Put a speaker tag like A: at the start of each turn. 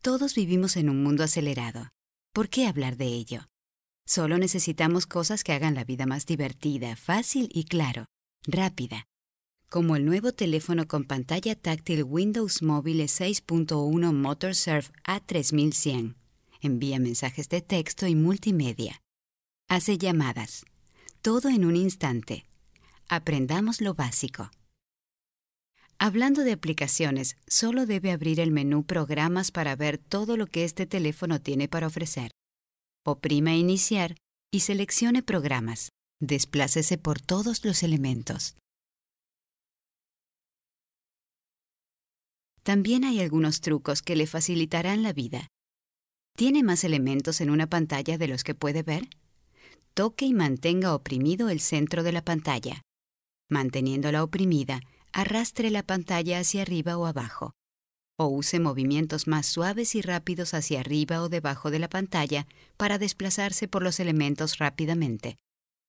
A: Todos vivimos en un mundo acelerado. ¿Por qué hablar de ello? Solo necesitamos cosas que hagan la vida más divertida, fácil y claro, rápida. Como el nuevo teléfono con pantalla táctil Windows Mobile 6.1 MotorSurf A3100. Envía mensajes de texto y multimedia. Hace llamadas. Todo en un instante. Aprendamos lo básico. Hablando de aplicaciones, solo debe abrir el menú Programas para ver todo lo que este teléfono tiene para ofrecer. Oprima Iniciar y seleccione Programas. Desplácese por todos los elementos. También hay algunos trucos que le facilitarán la vida. ¿Tiene más elementos en una pantalla de los que puede ver? Toque y mantenga oprimido el centro de la pantalla. Manteniéndola oprimida, arrastre la pantalla hacia arriba o abajo. O use movimientos más suaves y rápidos hacia arriba o debajo de la pantalla para desplazarse por los elementos rápidamente.